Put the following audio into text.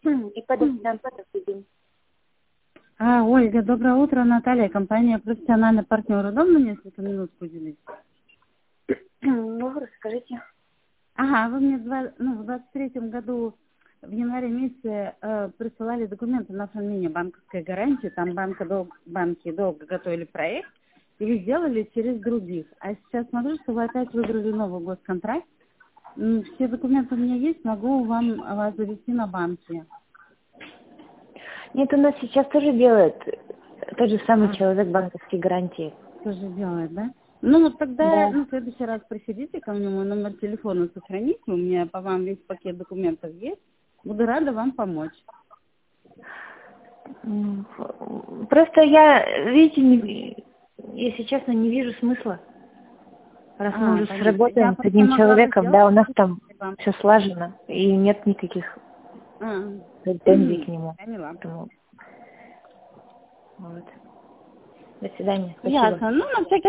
И подождем, подождем. Ольга, доброе утро, Наталья, компания «Профессиональный партнер». Удобно несколько минут уделить? Ну, расскажите. Ага, вы мне в 23-м году в январе месяце присылали документы на оформление банковской гарантии. Там банки долго готовили проект, и вы сделали через других. А сейчас смотрю, что вы опять выиграли новый госконтракт. Все документы у меня есть, могу вас завести на банке. Нет, у нас сейчас тоже делает тот же самый человек банковские гарантии. Тоже делает, да? Ну, вот тогда, Да. в следующий раз приходите ко мне, мой номер телефона сохраните, у меня по вам весь пакет документов есть. Буду рада вам помочь. Просто я, видите, если честно, не вижу смысла. Раз мы уже Понятно. Я сработаем с просто одним могла бы человеком, сделать да, у нас там вам. все слажено, и нет никаких претензий к нему. Поняла. Поэтому, вот. До свидания. Спасибо. Ясно. Ну, на всякий